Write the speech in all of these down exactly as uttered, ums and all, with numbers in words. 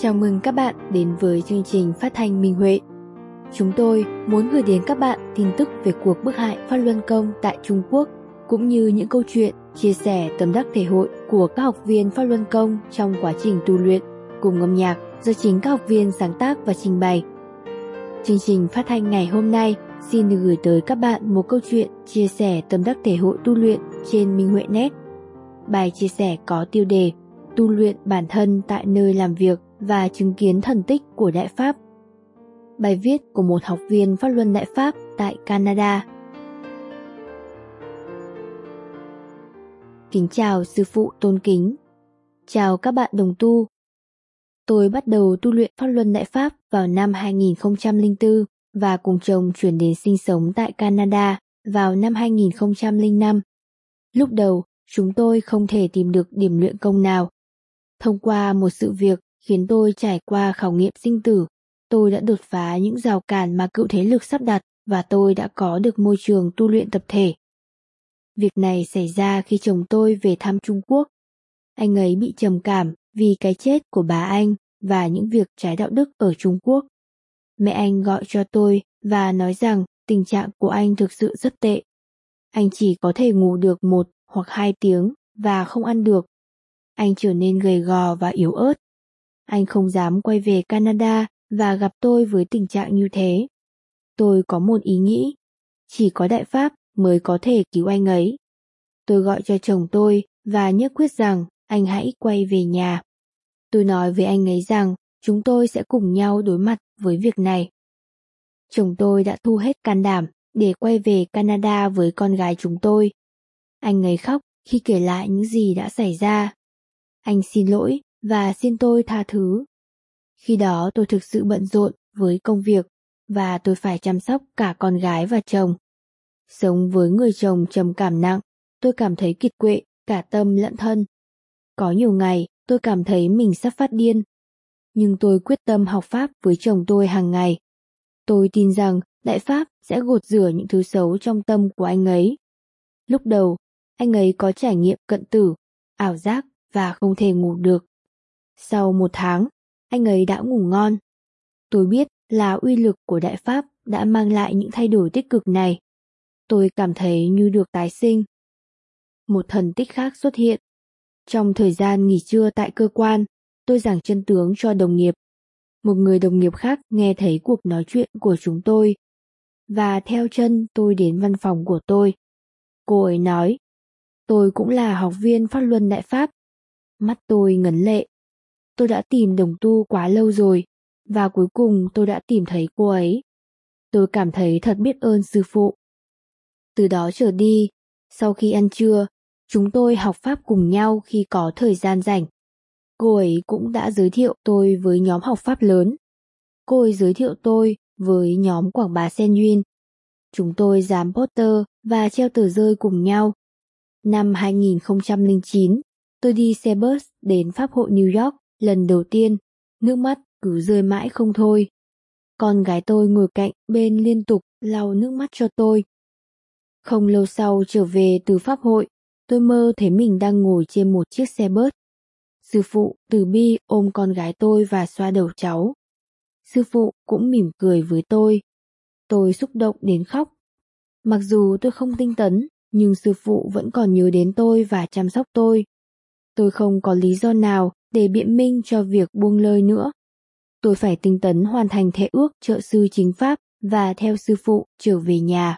Chào mừng các bạn đến với chương trình phát thanh Minh Huệ. Chúng tôi muốn gửi đến các bạn tin tức về cuộc bức hại Pháp Luân Công tại Trung Quốc, cũng như những câu chuyện chia sẻ tâm đắc thể hội của các học viên Pháp Luân Công trong quá trình tu luyện cùng âm nhạc do chính các học viên sáng tác và trình bày. Chương trình phát thanh ngày hôm nay xin được gửi tới các bạn một câu chuyện chia sẻ tâm đắc thể hội tu luyện trên Minh Huệ Net. Bài chia sẻ có tiêu đề Tu luyện bản thân tại nơi làm việc và chứng kiến thần tích của Đại Pháp. Bài viết của một học viên Pháp Luân Đại Pháp tại Canada. Kính chào sư phụ tôn kính. Chào các bạn đồng tu. Tôi bắt đầu tu luyện Pháp Luân Đại Pháp vào năm hai nghìn không trăm lẻ bốn và cùng chồng chuyển đến sinh sống tại Canada vào năm hai nghìn không trăm lẻ năm. Lúc đầu, chúng tôi không thể tìm được điểm luyện công nào. Thông qua một sự việc khiến tôi trải qua khảo nghiệm sinh tử, tôi đã đột phá những rào cản mà cựu thế lực sắp đặt và tôi đã có được môi trường tu luyện tập thể. Việc này xảy ra khi chồng tôi về thăm Trung Quốc. Anh ấy bị trầm cảm vì cái chết của bà anh và những việc trái đạo đức ở Trung Quốc. Mẹ anh gọi cho tôi và nói rằng tình trạng của anh thực sự rất tệ. Anh chỉ có thể ngủ được một hoặc hai tiếng và không ăn được. Anh trở nên gầy gò và yếu ớt. Anh không dám quay về Canada và gặp tôi với tình trạng như thế. Tôi có một ý nghĩ, chỉ có Đại Pháp mới có thể cứu anh ấy. Tôi gọi cho chồng tôi và nhất quyết rằng anh hãy quay về nhà. Tôi nói với anh ấy rằng chúng tôi sẽ cùng nhau đối mặt với việc này. Chồng tôi đã thu hết can đảm để quay về Canada với con gái chúng tôi. Anh ấy khóc khi kể lại những gì đã xảy ra. Anh xin lỗi và xin tôi tha thứ. Khi đó tôi thực sự bận rộn với công việc và tôi phải chăm sóc cả con gái và chồng. Sống với người chồng trầm cảm nặng, tôi cảm thấy kiệt quệ cả tâm lẫn thân. Có nhiều ngày tôi cảm thấy mình sắp phát điên. Nhưng tôi quyết tâm học Pháp với chồng tôi hàng ngày. Tôi tin rằng Đại Pháp sẽ gột rửa những thứ xấu trong tâm của anh ấy. Lúc đầu, anh ấy có trải nghiệm cận tử, ảo giác và không thể ngủ được. Sau một tháng, anh ấy đã ngủ ngon. Tôi biết là uy lực của Đại Pháp đã mang lại những thay đổi tích cực này. Tôi cảm thấy như được tái sinh. Một thần tích khác xuất hiện. Trong thời gian nghỉ trưa tại cơ quan, tôi giảng chân tướng cho đồng nghiệp. Một người đồng nghiệp khác nghe thấy cuộc nói chuyện của chúng tôi và theo chân tôi đến văn phòng của tôi. Cô ấy nói, tôi cũng là học viên Pháp Luân Đại Pháp. Mắt tôi ngấn lệ. Tôi đã tìm đồng tu quá lâu rồi và cuối cùng tôi đã tìm thấy cô ấy. Tôi cảm thấy thật biết ơn sư phụ. Từ đó trở đi, sau khi ăn trưa, chúng tôi học Pháp cùng nhau khi có thời gian rảnh. Cô ấy cũng đã giới thiệu tôi với nhóm học Pháp lớn. Cô ấy giới thiệu tôi với nhóm quảng bá Sen Yun. Chúng tôi dán poster và treo tờ rơi cùng nhau. Năm hai nghìn không trăm lẻ chín, tôi đi xe bus đến Pháp hội New York lần đầu tiên, nước mắt cứ rơi mãi không thôi. Con gái tôi ngồi cạnh bên liên tục lau nước mắt cho tôi. Không lâu sau trở về từ Pháp hội, tôi mơ thấy mình đang ngồi trên một chiếc xe bus. Sư phụ từ bi ôm con gái tôi và xoa đầu cháu. Sư phụ cũng mỉm cười với tôi. Tôi xúc động đến khóc. Mặc dù tôi không tinh tấn, nhưng sư phụ vẫn còn nhớ đến tôi và chăm sóc tôi. Tôi không có lý do nào để biện minh cho việc buông lơi nữa. Tôi phải tinh tấn hoàn thành thệ ước trợ sư chính pháp và theo sư phụ trở về nhà.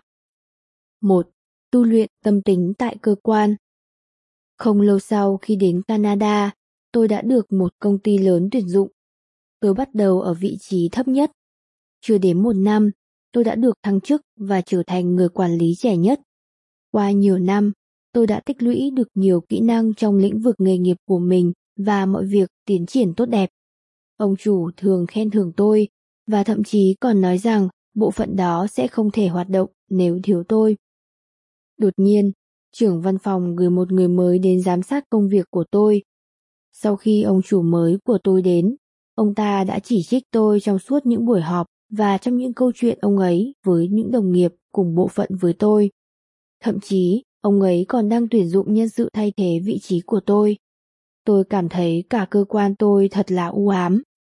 một. Tu luyện tâm tính tại cơ quan. Không lâu sau khi đến Canada, tôi đã được một công ty lớn tuyển dụng. Tôi bắt đầu ở vị trí thấp nhất. Chưa đến một năm, tôi đã được thăng chức và trở thành người quản lý trẻ nhất. Qua nhiều năm, tôi đã tích lũy được nhiều kỹ năng trong lĩnh vực nghề nghiệp của mình và mọi việc tiến triển tốt đẹp. Ông chủ thường khen thưởng tôi và thậm chí còn nói rằng bộ phận đó sẽ không thể hoạt động nếu thiếu tôi. Đột nhiên, trưởng văn phòng gửi một người mới đến giám sát công việc của tôi. Sau khi ông chủ mới của tôi đến, ông ta đã chỉ trích tôi trong suốt những buổi họp và trong những câu chuyện ông ấy với những đồng nghiệp cùng bộ phận với tôi. Thậm chí, ông ấy còn đang tuyển dụng nhân sự thay thế vị trí của tôi. Tôi cảm thấy cả cơ quan tôi thật là u ám.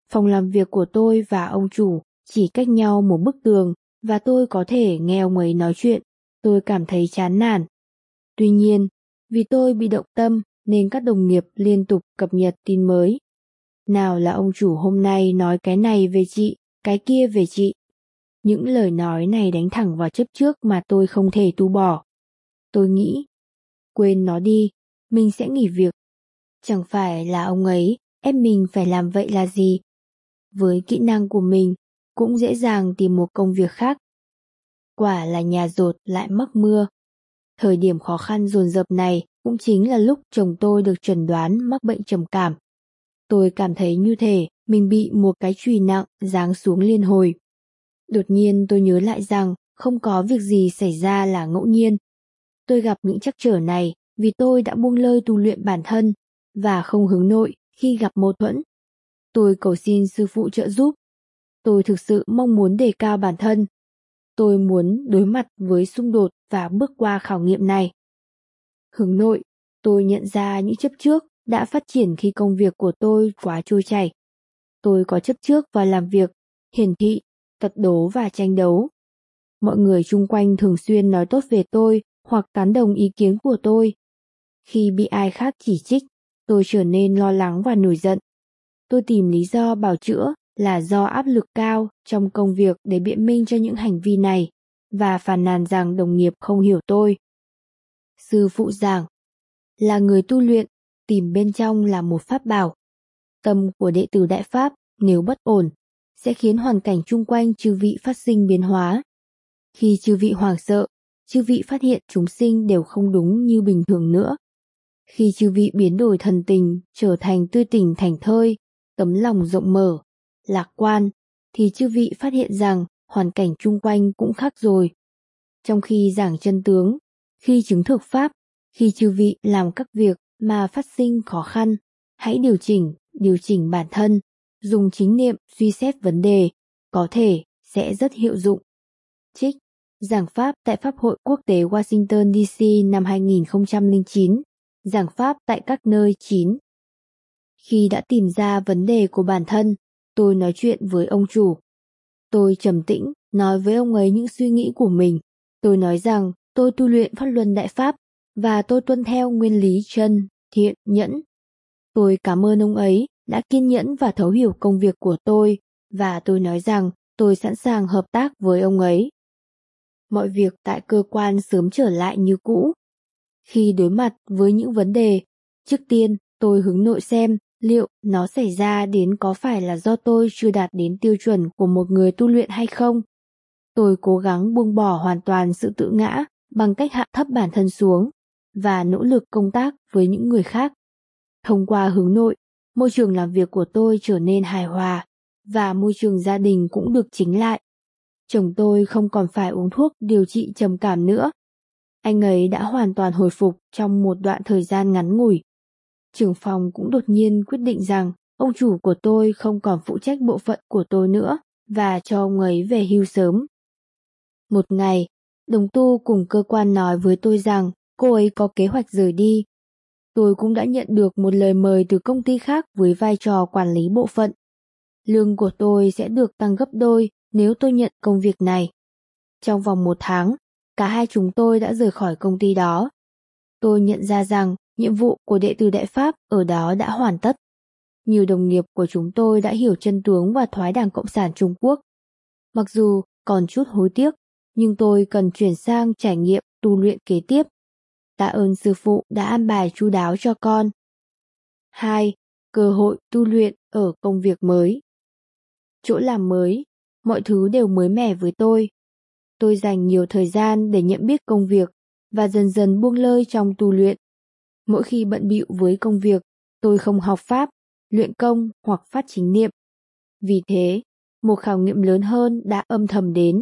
Phòng làm việc của tôi và ông chủ chỉ cách nhau một bức tường và tôi có thể nghe ông ấy nói chuyện. Tôi cảm thấy chán nản. Tuy nhiên, vì tôi bị động tâm nên các đồng nghiệp liên tục cập nhật tin mới. Nào là ông chủ hôm nay nói cái này về chị, cái kia về chị. Những lời nói này đánh thẳng vào chấp trước mà tôi không thể tu bỏ. Tôi nghĩ, quên nó đi, mình sẽ nghỉ việc. Chẳng phải là ông ấy ép mình phải làm vậy là gì? Với kỹ năng của mình, cũng dễ dàng tìm một công việc khác. Quả là nhà dột lại mắc mưa. Thời điểm khó khăn dồn dập này cũng chính là lúc chồng tôi được chẩn đoán mắc bệnh trầm cảm. Tôi cảm thấy như thể mình bị một cái chùy nặng giáng xuống liên hồi. Đột nhiên tôi nhớ lại rằng không có việc gì xảy ra là ngẫu nhiên. Tôi gặp những trắc trở này vì tôi đã buông lơi tu luyện bản thân và không hướng nội khi gặp mâu thuẫn. Tôi cầu xin sư phụ trợ giúp. Tôi thực sự mong muốn đề cao bản thân. Tôi muốn đối mặt với xung đột và bước qua khảo nghiệm này. Hướng nội, tôi nhận ra những chấp trước đã phát triển khi công việc của tôi quá trôi chảy. Tôi có chấp trước vào làm việc, hiển thị, tật đố và tranh đấu. Mọi người chung quanh thường xuyên nói tốt về tôi hoặc tán đồng ý kiến của tôi. Khi bị ai khác chỉ trích, tôi trở nên lo lắng và nổi giận. Tôi tìm lý do bào chữa là do áp lực cao trong công việc để biện minh cho những hành vi này và phàn nàn rằng đồng nghiệp không hiểu tôi. Sư phụ giảng, là người tu luyện, tìm bên trong là một pháp bảo. Tâm của đệ tử Đại Pháp nếu bất ổn, sẽ khiến hoàn cảnh chung quanh chư vị phát sinh biến hóa. Khi chư vị hoảng sợ, chư vị phát hiện chúng sinh đều không đúng như bình thường nữa. Khi chư vị biến đổi thần tình trở thành tươi tỉnh thảnh thơi, tấm lòng rộng mở, lạc quan, thì chư vị phát hiện rằng hoàn cảnh chung quanh cũng khác rồi. Trong khi giảng chân tướng, khi chứng thực pháp, khi chư vị làm các việc mà phát sinh khó khăn, hãy điều chỉnh, điều chỉnh bản thân, dùng chính niệm suy xét vấn đề, có thể sẽ rất hiệu dụng. Trích, giảng pháp tại Pháp hội Quốc tế Washington đê xê năm hai nghìn không trăm lẻ chín, giảng pháp tại các nơi chín. Khi đã tìm ra vấn đề của bản thân, tôi nói chuyện với ông chủ. Tôi trầm tĩnh, nói với ông ấy những suy nghĩ của mình. Tôi nói rằng tôi tu luyện Pháp Luân Đại Pháp và tôi tuân theo nguyên lý chân, thiện, nhẫn. Tôi cảm ơn ông ấy đã kiên nhẫn và thấu hiểu công việc của tôi và tôi nói rằng tôi sẵn sàng hợp tác với ông ấy. Mọi việc tại cơ quan sớm trở lại như cũ. Khi đối mặt với những vấn đề, trước tiên tôi hướng nội xem liệu nó xảy ra đến có phải là do tôi chưa đạt đến tiêu chuẩn của một người tu luyện hay không. Tôi cố gắng buông bỏ hoàn toàn sự tự ngã bằng cách hạ thấp bản thân xuống và nỗ lực công tác với những người khác. Thông qua hướng nội, môi trường làm việc của tôi trở nên hài hòa và môi trường gia đình cũng được chỉnh lại. Chồng tôi không còn phải uống thuốc điều trị trầm cảm nữa. Anh ấy đã hoàn toàn hồi phục trong một đoạn thời gian ngắn ngủi. Trưởng phòng cũng đột nhiên quyết định rằng ông chủ của tôi không còn phụ trách bộ phận của tôi nữa và cho ông ấy về hưu sớm. Một ngày, đồng tu cùng cơ quan nói với tôi rằng cô ấy có kế hoạch rời đi. Tôi cũng đã nhận được một lời mời từ công ty khác với vai trò quản lý bộ phận. Lương của tôi sẽ được tăng gấp đôi nếu tôi nhận công việc này. Trong vòng một tháng, cả hai chúng tôi đã rời khỏi công ty đó. Tôi nhận ra rằng nhiệm vụ của đệ tử Đại Pháp ở đó đã hoàn tất. Nhiều đồng nghiệp của chúng tôi đã hiểu chân tướng và thoái Đảng Cộng sản Trung Quốc. Mặc dù còn chút hối tiếc, nhưng tôi cần chuyển sang trải nghiệm tu luyện kế tiếp. Tạ ơn sư phụ đã an bài chu đáo cho con. hai. Cơ hội tu luyện ở công việc mới. Chỗ làm mới, mọi thứ đều mới mẻ với tôi. Tôi dành nhiều thời gian để nhận biết công việc và dần dần buông lơi trong tu luyện. Mỗi khi bận bịu với công việc, tôi không học pháp, luyện công hoặc phát chính niệm. Vì thế, một khảo nghiệm lớn hơn đã âm thầm đến.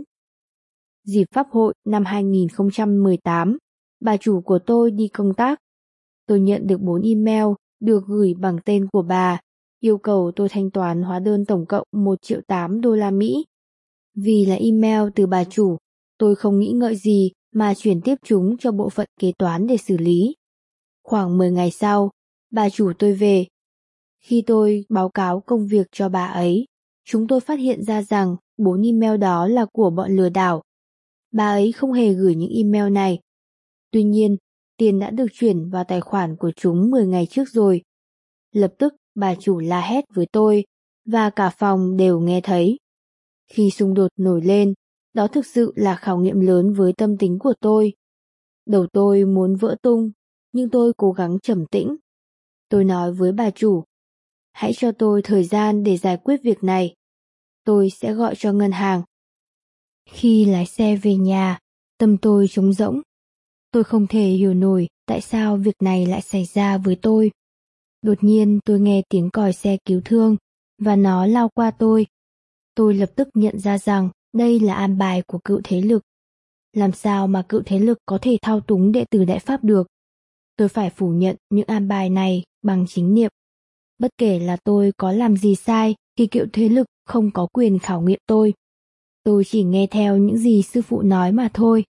Dịp Pháp hội năm hai nghìn không trăm mười tám, bà chủ của tôi đi công tác. Tôi nhận được bốn email được gửi bằng tên của bà, yêu cầu tôi thanh toán hóa đơn tổng cộng một triệu tám đô la Mỹ. Vì là email từ bà chủ, tôi không nghĩ ngợi gì mà chuyển tiếp chúng cho bộ phận kế toán để xử lý. Khoảng mười ngày sau, bà chủ tôi về. Khi tôi báo cáo công việc cho bà ấy, chúng tôi phát hiện ra rằng bốn email đó là của bọn lừa đảo. Bà ấy không hề gửi những email này. Tuy nhiên, tiền đã được chuyển vào tài khoản của chúng mười ngày trước rồi. Lập tức, bà chủ la hét với tôi, và cả phòng đều nghe thấy. Khi xung đột nổi lên, đó thực sự là khảo nghiệm lớn với tâm tính của tôi. Đầu tôi muốn vỡ tung, nhưng tôi cố gắng trầm tĩnh. Tôi nói với bà chủ, hãy cho tôi thời gian để giải quyết việc này. Tôi sẽ gọi cho ngân hàng. Khi lái xe về nhà, tâm tôi trống rỗng. Tôi không thể hiểu nổi tại sao việc này lại xảy ra với tôi. Đột nhiên tôi nghe tiếng còi xe cứu thương, và nó lao qua tôi. Tôi lập tức nhận ra rằng đây là an bài của cựu thế lực. Làm sao mà cựu thế lực có thể thao túng đệ tử Đại Pháp được? Tôi phải phủ nhận những an bài này bằng chính niệm. Bất kể là tôi có làm gì sai thì cựu thế lực không có quyền khảo nghiệm tôi. Tôi chỉ nghe theo những gì sư phụ nói mà thôi.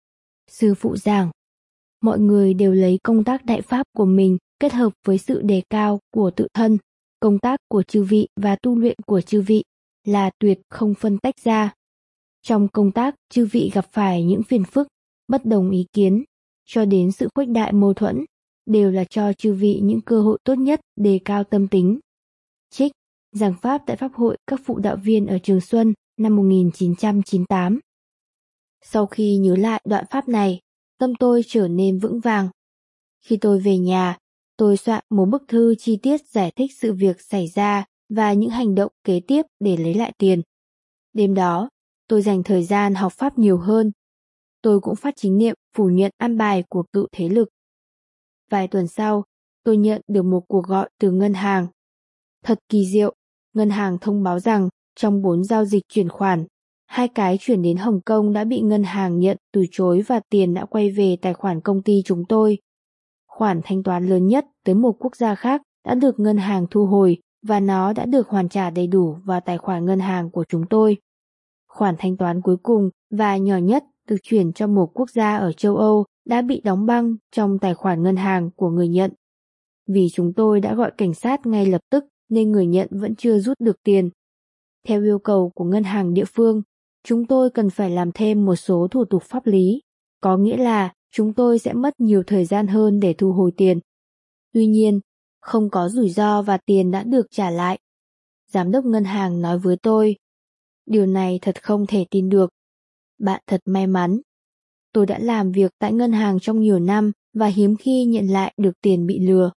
Sư phụ giảng, mọi người đều lấy công tác đại pháp của mình kết hợp với sự đề cao của tự thân. Công tác của chư vị và tu luyện của chư vị là tuyệt không phân tách ra. Trong công tác, chư vị gặp phải những phiền phức, bất đồng ý kiến, cho đến sự khuếch đại mâu thuẫn, đều là cho chư vị những cơ hội tốt nhất đề cao tâm tính. Trích, giảng pháp tại Pháp hội các phụ đạo viên ở Trường Xuân năm một nghìn chín trăm chín mươi tám. Sau khi nhớ lại đoạn pháp này, tâm tôi trở nên vững vàng. Khi tôi về nhà, tôi soạn một bức thư chi tiết giải thích sự việc xảy ra và những hành động kế tiếp để lấy lại tiền. Đêm đó, tôi dành thời gian học pháp nhiều hơn. Tôi cũng phát chính niệm phủ nhận an bài của cựu thế lực. Vài tuần sau, tôi nhận được một cuộc gọi từ ngân hàng. Thật kỳ diệu, ngân hàng thông báo rằng trong bốn giao dịch chuyển khoản, hai cái chuyển đến Hồng Kông đã bị ngân hàng nhận từ chối và tiền đã quay về tài khoản công ty chúng tôi. Khoản thanh toán lớn nhất tới một quốc gia khác đã được ngân hàng thu hồi và nó đã được hoàn trả đầy đủ vào tài khoản ngân hàng của chúng tôi. Khoản thanh toán cuối cùng và nhỏ nhất được chuyển cho một quốc gia ở châu Âu đã bị đóng băng trong tài khoản ngân hàng của người nhận. Vì chúng tôi đã gọi cảnh sát ngay lập tức nên người nhận vẫn chưa rút được tiền. Theo yêu cầu của ngân hàng địa phương, chúng tôi cần phải làm thêm một số thủ tục pháp lý, có nghĩa là chúng tôi sẽ mất nhiều thời gian hơn để thu hồi tiền. Tuy nhiên, không có rủi ro và tiền đã được trả lại. Giám đốc ngân hàng nói với tôi, điều này thật không thể tin được. Bạn thật may mắn. Tôi đã làm việc tại ngân hàng trong nhiều năm và hiếm khi nhận lại được tiền bị lừa.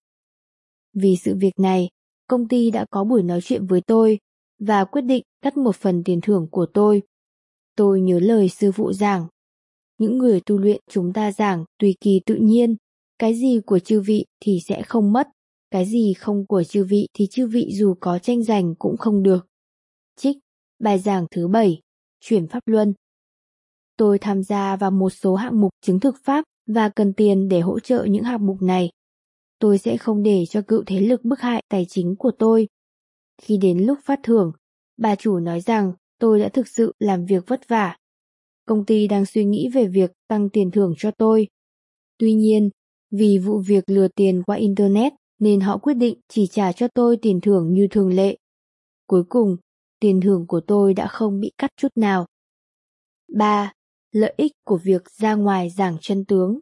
Vì sự việc này, công ty đã có buổi nói chuyện với tôi và quyết định cắt một phần tiền thưởng của tôi. Tôi nhớ lời sư phụ giảng. Những người tu luyện chúng ta giảng tùy kỳ tự nhiên, cái gì của chư vị thì sẽ không mất, cái gì không của chư vị thì chư vị dù có tranh giành cũng không được. Trích, bài giảng thứ bảy, chuyển pháp luân. Tôi tham gia vào một số hạng mục chứng thực pháp và cần tiền để hỗ trợ những hạng mục này. Tôi sẽ không để cho cựu thế lực bức hại tài chính của tôi. Khi đến lúc phát thưởng, bà chủ nói rằng tôi đã thực sự làm việc vất vả. Công ty đang suy nghĩ về việc tăng tiền thưởng cho tôi. Tuy nhiên, vì vụ việc lừa tiền qua Internet nên họ quyết định chỉ trả cho tôi tiền thưởng như thường lệ. Cuối cùng, tiền thưởng của tôi đã không bị cắt chút nào. ba. Lợi ích của việc ra ngoài giảng chân tướng.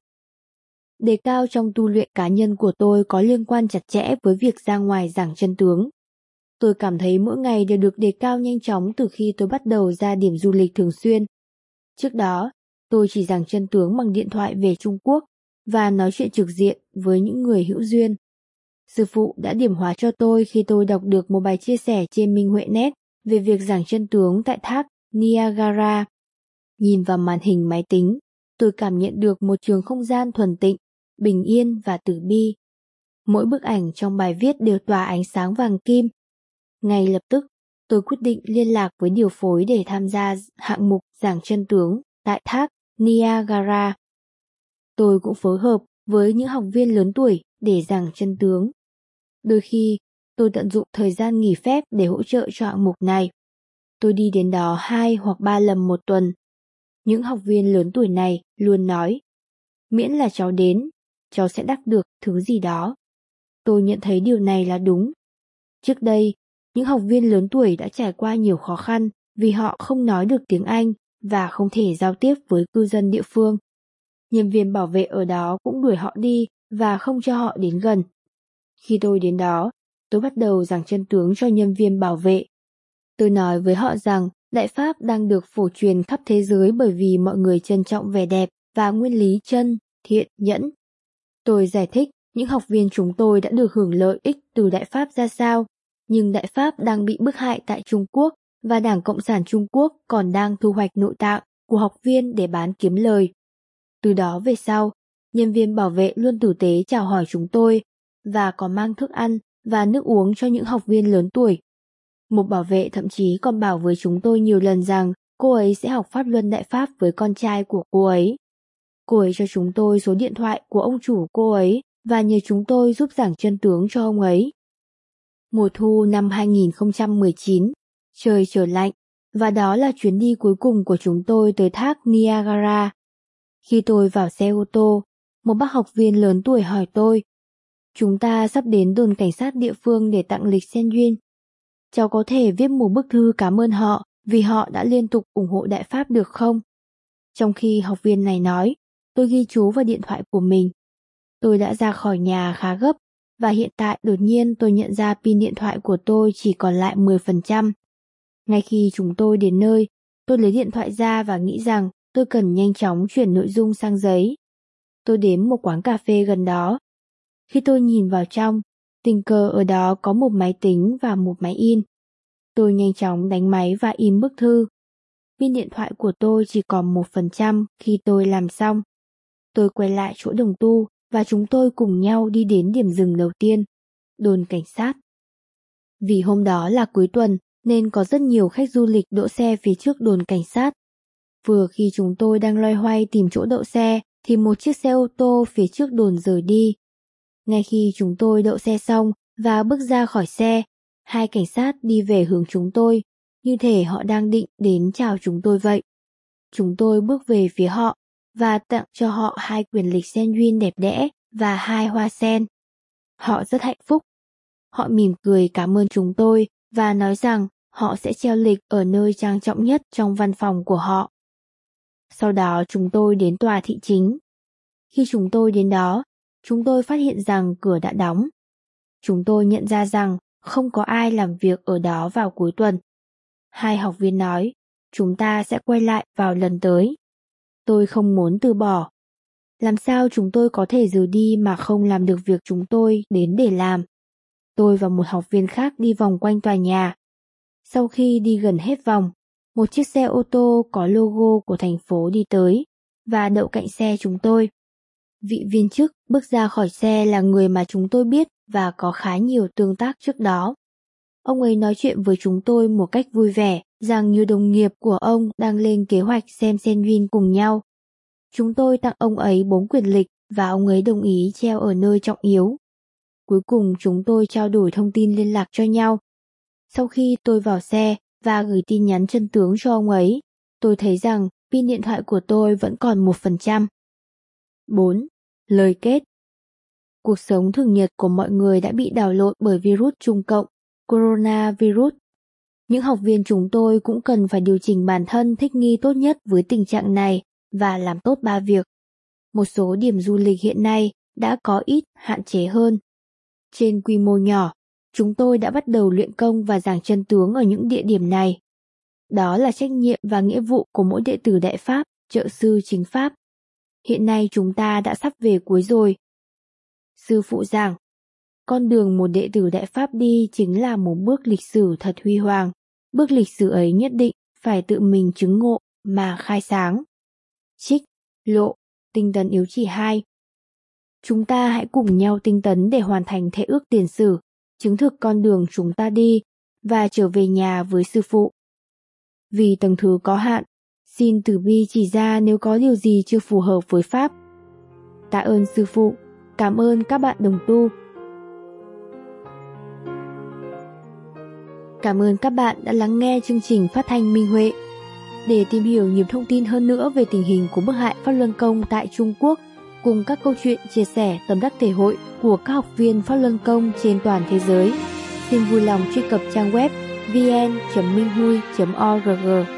Đề cao trong tu luyện cá nhân của tôi có liên quan chặt chẽ với việc ra ngoài giảng chân tướng. Tôi cảm thấy mỗi ngày đều được đề cao nhanh chóng từ khi tôi bắt đầu ra điểm du lịch thường xuyên. Trước đó, tôi chỉ giảng chân tướng bằng điện thoại về Trung Quốc và nói chuyện trực diện với những người hữu duyên. Sư phụ đã điểm hóa cho tôi khi tôi đọc được một bài chia sẻ trên Minh Huệ Net về việc giảng chân tướng tại thác Niagara. Nhìn vào màn hình máy tính, tôi cảm nhận được một trường không gian thuần tịnh, bình yên và từ bi. Mỗi bức ảnh trong bài viết đều tỏa ánh sáng vàng kim. Ngay lập tức, tôi quyết định liên lạc với điều phối để tham gia hạng mục giảng chân tướng tại thác Niagara. Tôi cũng phối hợp với những học viên lớn tuổi để giảng chân tướng. Đôi khi, tôi tận dụng thời gian nghỉ phép để hỗ trợ cho hạng mục này. Tôi đi đến đó hai hoặc ba lần một tuần. Những học viên lớn tuổi này luôn nói, miễn là cháu đến, cháu sẽ đắc được thứ gì đó. Tôi nhận thấy điều này là đúng. Trước đây, những học viên lớn tuổi đã trải qua nhiều khó khăn vì họ không nói được tiếng Anh và không thể giao tiếp với cư dân địa phương. Nhân viên bảo vệ ở đó cũng đuổi họ đi và không cho họ đến gần. Khi tôi đến đó, tôi bắt đầu giảng chân tướng cho nhân viên bảo vệ. Tôi nói với họ rằng Đại Pháp đang được phổ truyền khắp thế giới bởi vì mọi người trân trọng vẻ đẹp và nguyên lý chân, thiện, nhẫn. Tôi giải thích những học viên chúng tôi đã được hưởng lợi ích từ Đại Pháp ra sao, nhưng Đại Pháp đang bị bức hại tại Trung Quốc và Đảng Cộng sản Trung Quốc còn đang thu hoạch nội tạng của học viên để bán kiếm lời. Từ đó về sau, nhân viên bảo vệ luôn tử tế chào hỏi chúng tôi và có mang thức ăn và nước uống cho những học viên lớn tuổi. Một bảo vệ thậm chí còn bảo với chúng tôi nhiều lần rằng cô ấy sẽ học Pháp Luân Đại Pháp với con trai của cô ấy. Cô ấy cho chúng tôi số điện thoại của ông chủ cô ấy và nhờ chúng tôi giúp giảng chân tướng cho ông ấy. Mùa thu năm hai nghìn không trăm mười chín, trời trở lạnh, và đó là chuyến đi cuối cùng của chúng tôi tới thác Niagara. Khi tôi vào xe ô tô, một bác học viên lớn tuổi hỏi tôi, chúng ta sắp đến đồn cảnh sát địa phương để tặng lịch Sen Yun. Cháu có thể viết một bức thư cảm ơn họ vì họ đã liên tục ủng hộ Đại Pháp được không? Trong khi học viên này nói, tôi ghi chú vào điện thoại của mình. Tôi đã ra khỏi nhà khá gấp, và hiện tại đột nhiên tôi nhận ra pin điện thoại của tôi chỉ còn lại mười phần trăm. Ngay khi chúng tôi đến nơi, tôi lấy điện thoại ra và nghĩ rằng tôi cần nhanh chóng chuyển nội dung sang giấy. Tôi đến một quán cà phê gần đó. Khi tôi nhìn vào trong, tình cờ ở đó có một máy tính và một máy in. Tôi nhanh chóng đánh máy và in bức thư. Pin điện thoại của tôi chỉ còn một phần trăm khi tôi làm xong. Tôi quay lại chỗ đồng tu và chúng tôi cùng nhau đi đến điểm dừng đầu tiên, đồn cảnh sát. Vì hôm đó là cuối tuần nên có rất nhiều khách du lịch đỗ xe phía trước đồn cảnh sát. Vừa khi chúng tôi đang loay hoay tìm chỗ đậu xe thì một chiếc xe ô tô phía trước đồn rời đi. Ngay khi chúng tôi đậu xe xong và bước ra khỏi xe, hai cảnh sát đi về hướng chúng tôi, như thể họ đang định đến chào chúng tôi vậy. Chúng tôi bước về phía họ và tặng cho họ hai quyển lịch Sen Yun đẹp đẽ và hai hoa sen. Họ rất hạnh phúc. Họ mỉm cười cảm ơn chúng tôi và nói rằng họ sẽ treo lịch ở nơi trang trọng nhất trong văn phòng của họ. Sau đó chúng tôi đến tòa thị chính. Khi chúng tôi đến đó, chúng tôi phát hiện rằng cửa đã đóng. Chúng tôi nhận ra rằng không có ai làm việc ở đó vào cuối tuần. Hai học viên nói, chúng ta sẽ quay lại vào lần tới. Tôi không muốn từ bỏ. Làm sao chúng tôi có thể rời đi mà không làm được việc chúng tôi đến để làm? Tôi và một học viên khác đi vòng quanh tòa nhà. Sau khi đi gần hết vòng, một chiếc xe ô tô có logo của thành phố đi tới và đậu cạnh xe chúng tôi. Vị viên chức bước ra khỏi xe là người mà chúng tôi biết và có khá nhiều tương tác trước đó. Ông ấy nói chuyện với chúng tôi một cách vui vẻ rằng nhiều đồng nghiệp của ông đang lên kế hoạch xem Sen Yun cùng nhau. Chúng tôi tặng ông ấy bốn quyển lịch và ông ấy đồng ý treo ở nơi trọng yếu. Cuối cùng chúng tôi trao đổi thông tin liên lạc cho nhau. Sau khi tôi vào xe và gửi tin nhắn chân tướng cho ông ấy, tôi thấy rằng pin điện thoại của tôi vẫn còn một phần trăm. bốn. Lời kết. Cuộc sống thường nhật của mọi người đã bị đảo lộn bởi virus Trung Cộng, coronavirus. Những học viên chúng tôi cũng cần phải điều chỉnh bản thân thích nghi tốt nhất với tình trạng này và làm tốt ba việc. Một số điểm du lịch hiện nay đã có ít hạn chế hơn. Trên quy mô nhỏ, chúng tôi đã bắt đầu luyện công và giảng chân tướng ở những địa điểm này. Đó là trách nhiệm và nghĩa vụ của mỗi đệ tử Đại Pháp, trợ sư chính Pháp. Hiện nay chúng ta đã sắp về cuối rồi. Sư phụ giảng, con đường một đệ tử Đại Pháp đi chính là một bước lịch sử thật huy hoàng. Bước lịch sử ấy nhất định phải tự mình chứng ngộ mà khai sáng. Trích, lộ, tinh tấn yếu chỉ hai. Chúng ta hãy cùng nhau tinh tấn để hoàn thành thệ ước tiền sử, chứng thực con đường chúng ta đi và trở về nhà với sư phụ. Vì tầng thứ có hạn, xin từ bi chỉ ra nếu có điều gì chưa phù hợp với Pháp. Tạ ơn sư phụ, cảm ơn các bạn đồng tu. Cảm ơn các bạn đã lắng nghe chương trình phát thanh Minh Huệ. Để tìm hiểu nhiều thông tin hơn nữa về tình hình của bức hại Pháp Luân Công tại Trung Quốc, cùng các câu chuyện chia sẻ tâm đắc thể hội của các học viên Pháp Luân Công trên toàn thế giới, xin vui lòng truy cập trang web vn chấm minh hui chấm org